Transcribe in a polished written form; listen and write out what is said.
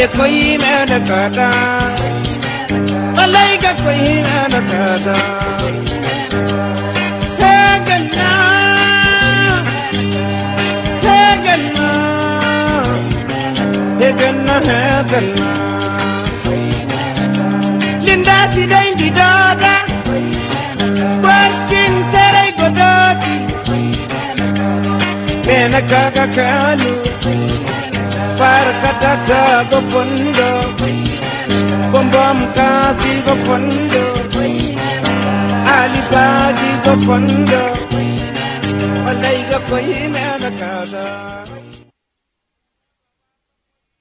कोई मैंने काटा मलाई का कोई मैंने काटा है गन्ना है गन्ना है गन्ना है गन्ना linda si dai di dada barkin terai godati mena kaga kanu parkatata gopondo bombom kasi gopondo alibadi gopondo walai ga koi mena kaga